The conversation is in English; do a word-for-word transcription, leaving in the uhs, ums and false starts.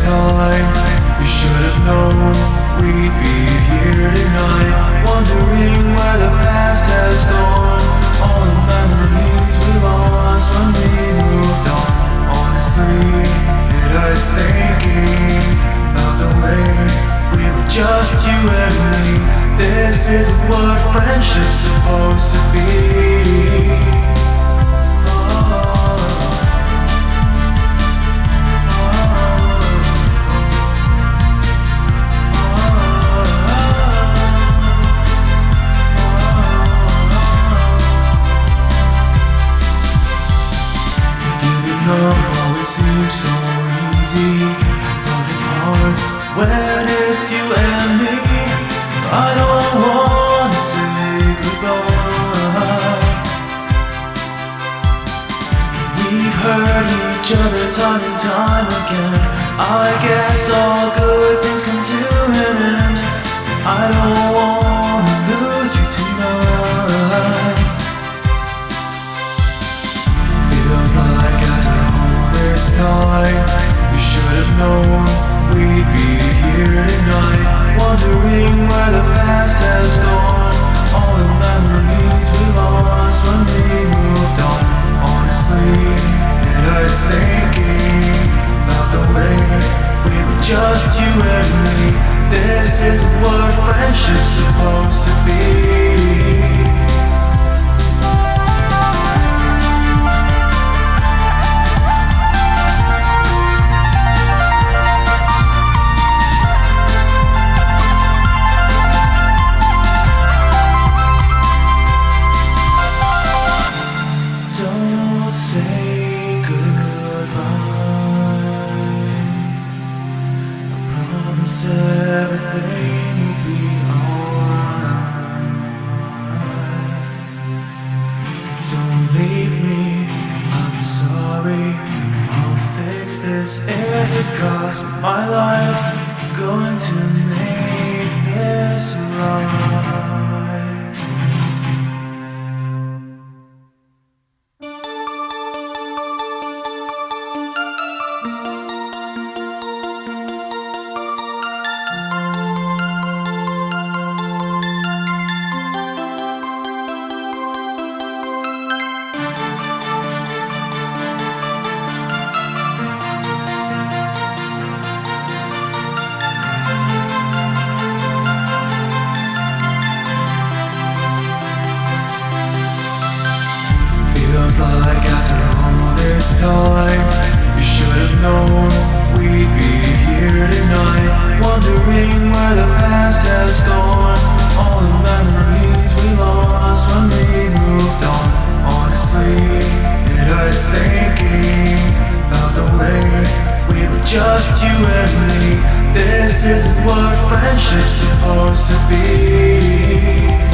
time. You should have known we'd be here tonight, wondering where the past has gone, all the memories we lost when we moved on. Honestly, it hurts thinking about the way we were just you and me. This isn't what friendship's supposed to be. Always seems so easy, but it's hard when it's you and me. I don't wanna say goodbye. We've hurt each other time and time again. I guess all good things come to an end. I don't wanna lose you tonight. Feels like after this time, we should have known we'd be here tonight, wondering where the past has gone, all the memories we lost when we moved on. Honestly, it hurts thinking about the way we were just you and me. This isn't what friendship's supposed to be. Say goodbye. I promise everything will be alright. Don't leave me, I'm sorry. I'll fix this if it costs my life. I'm going to make this right. Feels like after all this time, you should have known we'd be here tonight, wondering where the past has gone, all the memories we lost when we moved on. Honestly, it hurts thinking about the way we were just you and me. This isn't what friendship's supposed to be.